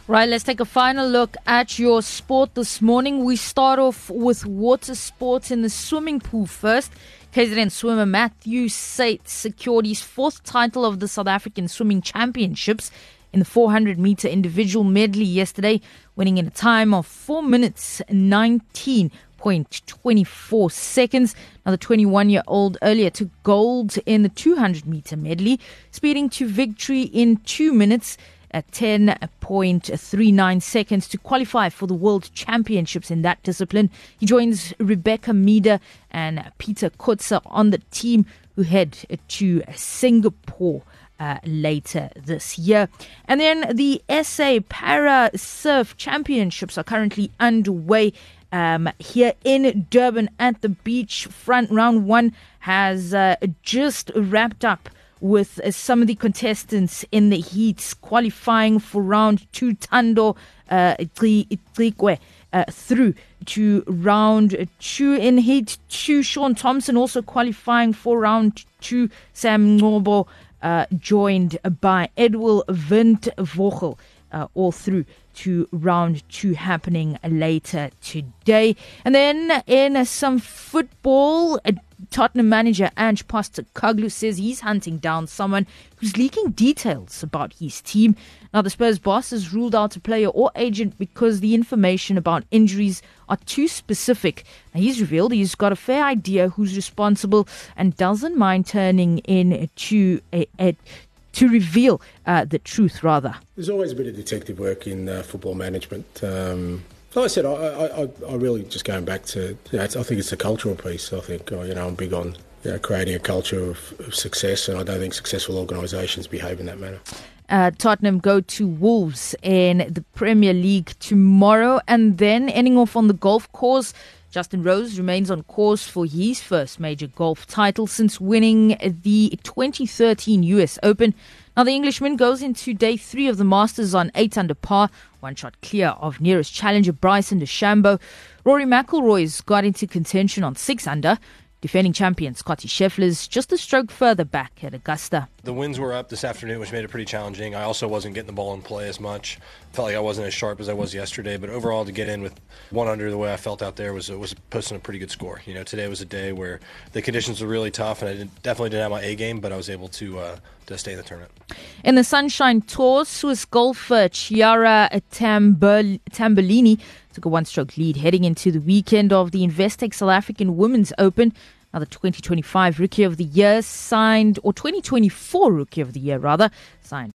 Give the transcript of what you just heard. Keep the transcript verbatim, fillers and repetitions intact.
Right, let's take a final look at your sport this morning. We start off with water sports in the swimming pool first. K Z N swimmer Matthew Saite secured his fourth title of the South African Swimming Championships in the four hundred meter individual medley yesterday, winning in a time of four minutes nineteen point two four seconds. Now, the twenty-one-year-old earlier took gold in the two hundred meter medley, speeding to victory in two minutes at ten point three nine seconds to qualify for the World Championships in that discipline. He joins Rebecca Meader and Peter Kutzer on the team who head to Singapore uh, later this year. And then the S A Para Surf Championships are currently underway um, here in Durban at the beachfront. Round one has uh, just wrapped up with uh, some of the contestants in the heats qualifying for round two. Tando uh, Tlikwe uh, through to round two. In heat two, Sean Thompson also qualifying for round two. Sam Ngobo uh, joined by Edwil Vint Vogel uh, all through to round two, happening later today. And then in some football, uh, Tottenham manager Ange Postecoglou says he's hunting down someone who's leaking details about his team. Now, the Spurs boss has ruled out a player or agent because the information about injuries are too specific. Now, he's revealed he's got a fair idea who's responsible and doesn't mind turning in to a, a to reveal uh, the truth, rather. There's always a bit of detective work in uh, football management. Um, like I said, I, I, I really just going back to, you know, I think it's a cultural piece. I think, you know, I'm big on, you know, creating a culture of, of success, and I don't think successful organisations behave in that manner. Uh, Tottenham go to Wolves in the Premier League tomorrow, and then ending off on the golf course. Justin Rose remains on course for his first major golf title since winning the twenty thirteen U S Open. Now, the Englishman goes into day three of the Masters on eight under par, one shot clear of nearest challenger Bryson DeChambeau. Rory McIlroy's got into contention on six under. Defending champion Scottie Scheffler's just a stroke further back at Augusta. The winds were up this afternoon, which made it pretty challenging. I also wasn't getting the ball in play as much. Felt like I wasn't as sharp as I was yesterday, but overall to get in with one under the way I felt out there was was posting a pretty good score. You know, today was a day where the conditions were really tough, and I didn't, definitely didn't have my A game, but I was able to uh, to stay in the tournament. In the Sunshine Tour, Swiss golfer Chiara Tambol- Tambolini took a one-stroke lead heading into the weekend of the Investec South African Women's Open. Now, the twenty twenty-five Rookie of the Year signed, or twenty twenty-four Rookie of the Year rather, signed